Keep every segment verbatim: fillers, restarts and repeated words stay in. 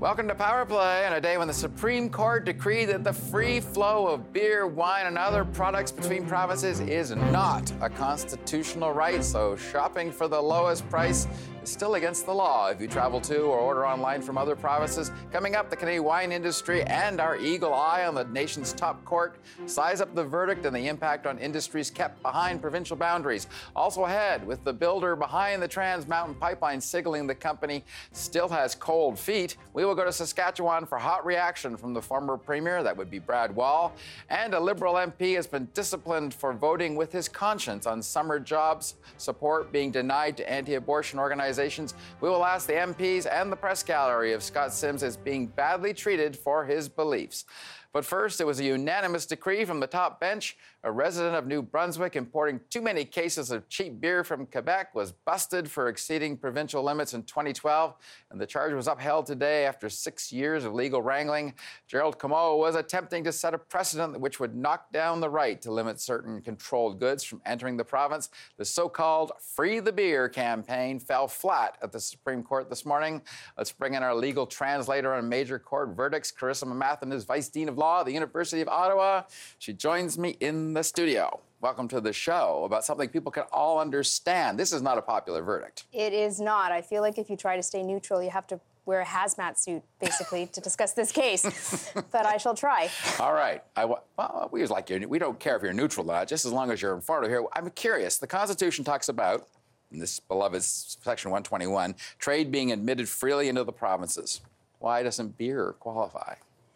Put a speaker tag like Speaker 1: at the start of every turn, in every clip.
Speaker 1: Welcome to Power Play, on a day when the Supreme Court decreed that the free flow of beer, wine, and other products between provinces is not a constitutional right. So shopping for the lowest price is still against the law if you travel to or order online from other provinces. Coming up, the Canadian wine industry and our eagle eye on the nation's top court size up the verdict and the impact on industries kept behind provincial boundaries. Also ahead, with the builder behind the Trans Mountain Pipeline signaling the company still has cold feet, we will go to Saskatchewan for hot reaction from the former premier, that would be Brad Wall, and a Liberal M P has been disciplined for voting with his conscience on summer jobs support being denied to anti-abortion organizations. We will ask the M Ps and the press gallery if Scott Sims is being badly treated for his beliefs. But first, it was a unanimous decree from the top bench. A resident of New Brunswick importing too many cases of cheap beer from Quebec was busted for exceeding provincial limits in twenty twelve, and the charge was upheld today after six years of legal wrangling. Gerald Comeau was attempting to set a precedent which would knock down the right to limit certain controlled goods from entering the province. The so-called Free the Beer campaign fell flat at the Supreme Court this morning. Let's bring in our legal translator on major court verdicts. Carissa Mamathan is Vice Dean of Law at the University of Ottawa. She joins me in the studio. Welcome to the show about something people can all understand. This is not a popular verdict.
Speaker 2: It is not. I feel like if you try to stay neutral, you have to wear a hazmat suit, basically, to discuss this case. But I shall try.
Speaker 1: All right. I, well, we like you. We don't care if you're neutral or not, just as long as you're informative here. I'm curious. The Constitution talks about, in this beloved Section one twenty-one, trade being admitted freely into the provinces. Why doesn't beer qualify?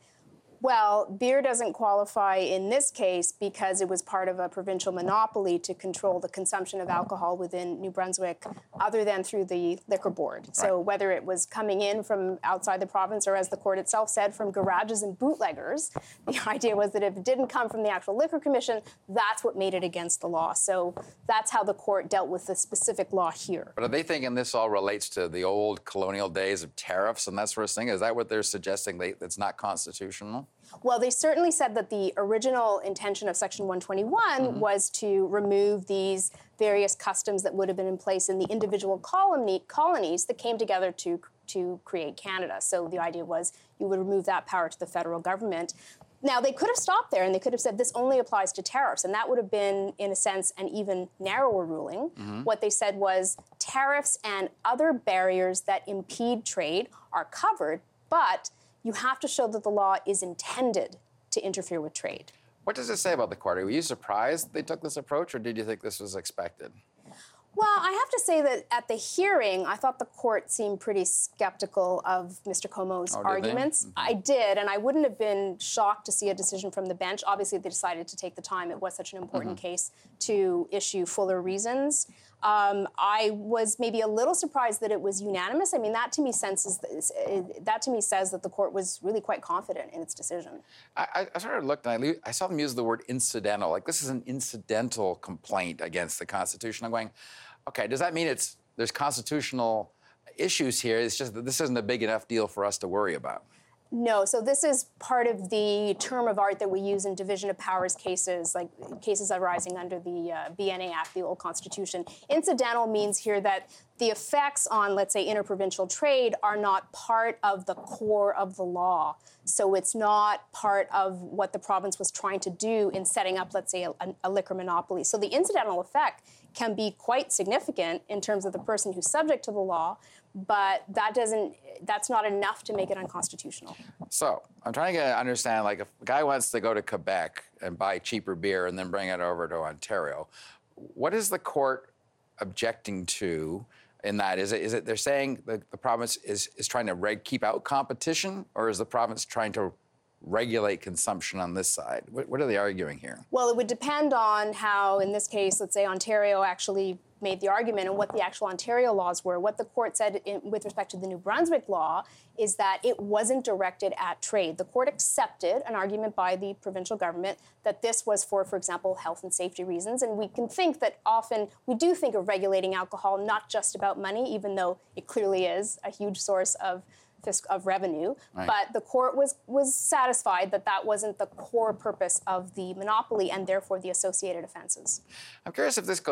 Speaker 2: Well, beer doesn't qualify in this case because it was part of a provincial monopoly to control the consumption of alcohol within New Brunswick, other than through the Liquor Board. Right. So whether it was coming in from outside the province or, as the court itself said, from garages and bootleggers, the idea was that if it didn't come from the actual Liquor Commission, that's what made it against the law. So that's how the court dealt with the specific law here.
Speaker 1: But are they thinking this all relates to the old colonial days of tariffs and that sort of thing? Is that what they're suggesting, they, that's not constitutional?
Speaker 2: Well, they certainly said that the original intention of Section one twenty-one mm-hmm. was to remove these various customs that would have been in place in the individual colony, colonies that came together to, to create Canada. So the idea was you would remove that power to the federal government. Now, they could have stopped there and they could have said this only applies to tariffs, and that would have been, in a sense, an even narrower ruling. Mm-hmm. What they said was tariffs and other barriers that impede trade are covered, but you have to show that the law is intended to interfere with trade.
Speaker 1: What does it say about the court? Were you surprised they took this approach, or did you think this was expected?
Speaker 2: Well, I have to say that at the hearing, I thought the court seemed pretty skeptical of Mister Comeau's
Speaker 1: oh,
Speaker 2: arguments.
Speaker 1: Mm-hmm.
Speaker 2: I did, and I wouldn't have been shocked to see a decision from the bench. Obviously, they decided to take the time. It was such an important mm-hmm. case to issue fuller reasons. Um, I was maybe a little surprised that it was unanimous. I mean, that to me senses that to me says that the court was really quite confident in its decision.
Speaker 1: I, I sort of looked and I, I saw them use the word incidental. Like, this is an incidental complaint against the Constitution. I'm going, okay, does that mean it's there's constitutional issues here? It's just that this isn't a big enough deal for us to worry about.
Speaker 2: No, so this is part of the term of art that we use in division of powers cases, like cases arising under the uh, B N A Act, the old Constitution. Incidental means here that the effects on, let's say, interprovincial trade are not part of the core of the law. So it's not part of what the province was trying to do in setting up, let's say, a, a liquor monopoly. So the incidental effect can be quite significant in terms of the person who's subject to the law, but that doesn't, that's not enough to make it unconstitutional.
Speaker 1: So I'm trying to understand, like, if a guy wants to go to Quebec and buy cheaper beer and then bring it over to Ontario, what is the court objecting to in that? Is it, is it they're saying the, the province is, is trying to reg, keep out competition, or is the province trying to regulate consumption on this side? What, what are they arguing here?
Speaker 2: Well, it would depend on how, in this case, let's say Ontario actually made the argument and what the actual Ontario laws were. What the court said in, with respect to the New Brunswick law is that it wasn't directed at trade. The court accepted an argument by the provincial government that this was for, for example, health and safety reasons. And we can think that often we do think of regulating alcohol not just about money, even though it clearly is a huge source of of revenue, right. But the court was was satisfied that that wasn't the core purpose of the monopoly and therefore the associated offenses.
Speaker 1: I'm curious if this goes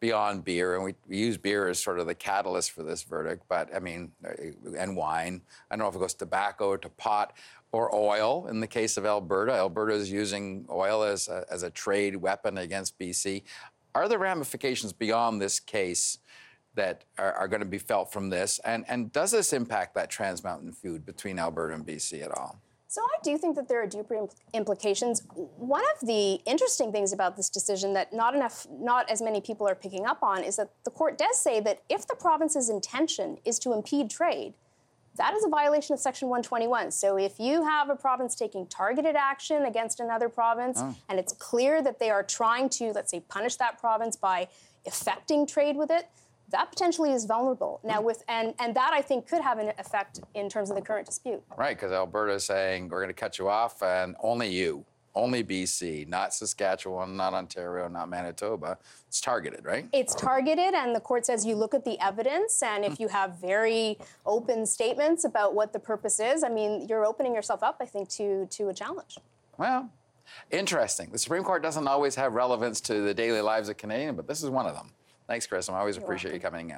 Speaker 1: beyond beer, and we, we use beer as sort of the catalyst for this verdict, but I mean, and wine. I don't know if it goes tobacco to pot or oil. In the case of Alberta, Alberta is using oil as a, as a trade weapon against B C. Are there ramifications beyond this case that are, are going to be felt from this? And, and does this impact that Trans Mountain food between Alberta and B C at all?
Speaker 2: So I do think that there are deeper impl- implications. One of the interesting things about this decision that not enough, not as many people are picking up on is that the court does say that if the province's intention is to impede trade, that is a violation of Section one twenty-one. So if you have a province taking targeted action against another province, oh. and it's clear that they are trying to, let's say, punish that province by affecting trade with it, that potentially is vulnerable. Now, with and, and that, I think, could have an effect in terms of the current dispute.
Speaker 1: Right, because Alberta is saying, we're going to cut you off, and only you, only B C, not Saskatchewan, not Ontario, not Manitoba. It's targeted, right?
Speaker 2: It's targeted, and the court says you look at the evidence, and if you have very open statements about what the purpose is, I mean, you're opening yourself up, I think, to, to a challenge.
Speaker 1: Well, interesting. The Supreme Court doesn't always have relevance to the daily lives of Canadians, but this is one of them. Thanks, Chris. I always You're appreciate welcome. you coming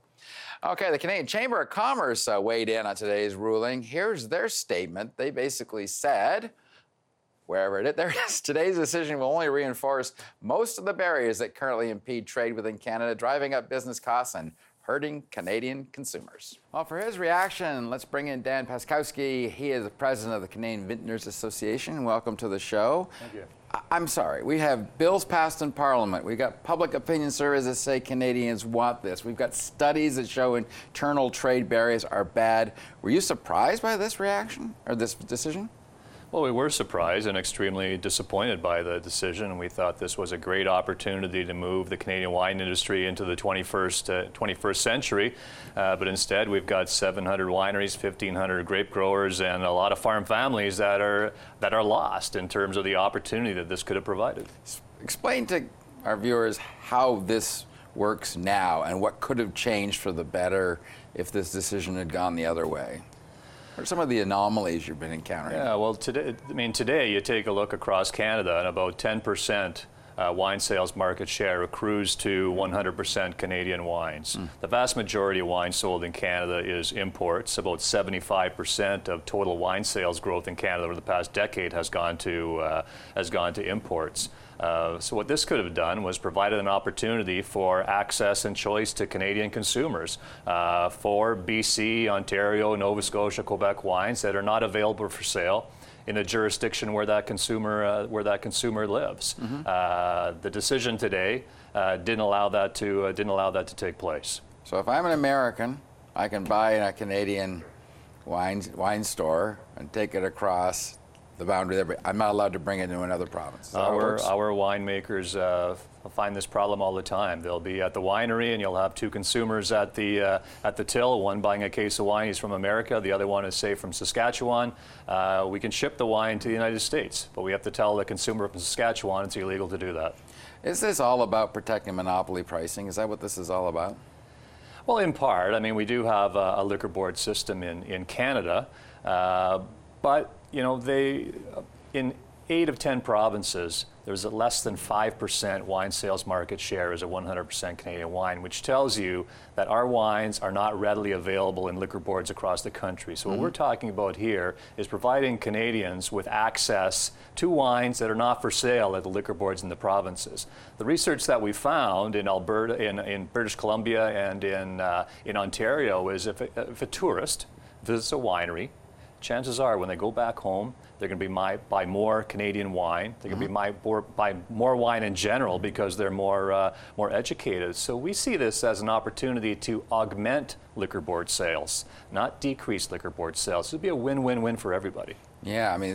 Speaker 1: in. Okay, the Canadian Chamber of Commerce uh, weighed in on today's ruling. Here's their statement. They basically said, wherever it is, there it is, today's decision will only reinforce most of the barriers that currently impede trade within Canada, driving up business costs and hurting Canadian consumers. Well, for his reaction, let's bring in Dan Paskowski. He is the president of the Canadian Vintners Association. Welcome to the show.
Speaker 3: Thank you.
Speaker 1: I'm sorry, we have bills passed in Parliament. We've got public opinion surveys that say Canadians want this. We've got studies that show internal trade barriers are bad. Were you surprised by this reaction or this decision?
Speaker 3: Well, we were surprised and extremely disappointed by the decision, and we thought this was a great opportunity to move the Canadian wine industry into the twenty-first, uh, twenty-first century. Uh, but instead, we've got seven hundred wineries, fifteen hundred grape growers, and a lot of farm families that are that are lost in terms of the opportunity that this could have provided.
Speaker 1: Explain to our viewers how this works now and what could have changed for the better if this decision had gone the other way. What are some of the anomalies you've been encountering?
Speaker 3: Yeah, well, today, I mean, today you take a look across Canada, and about ten percent uh, wine sales market share accrues to one hundred percent Canadian wines. Mm. The vast majority of wine sold in Canada is imports. About seventy-five percent of total wine sales growth in Canada over the past decade has gone to uh, has gone to imports. Uh, so what this could have done was provided an opportunity for access and choice to Canadian consumers uh, for B C, Ontario, Nova Scotia, Quebec wines that are not available for sale in the jurisdiction where that consumer uh, where that consumer lives. Mm-hmm. Uh, the decision today uh, didn't allow that to uh, didn't allow that to take place.
Speaker 1: So if I'm an American, I can buy in a Canadian wine wine store and take it across the boundary there, but I'm not allowed to bring it into another province.
Speaker 3: Our, our winemakers uh, find this problem all the time. They'll be at the winery and you'll have two consumers at the uh, at the till, one buying a case of wine, he's from America, the other one is, say, from Saskatchewan. Uh, we can ship the wine to the United States, but we have to tell the consumer from Saskatchewan it's illegal to do that.
Speaker 1: Is this all about protecting monopoly pricing? Is that what this is all about?
Speaker 3: Well, in part. I mean, we do have a, a liquor board system in, in Canada, uh, but you know, they, in eight of ten provinces, there's a less than five percent wine sales market share as a one hundred percent Canadian wine, which tells you that our wines are not readily available in liquor boards across the country. So mm-hmm. what we're talking about here is providing Canadians with access to wines that are not for sale at the liquor boards in the provinces. The research that we found in Alberta, in, in British Columbia, and in, uh, in Ontario is if a, if a tourist visits a winery, chances are when they go back home, they're going to be my, buy more Canadian wine. They're mm-hmm. going to be my, more, buy more wine in general because they're more, uh, more educated. So we see this as an opportunity to augment liquor board sales, not decrease liquor board sales. It would be a win-win-win for everybody.
Speaker 1: Yeah, I mean,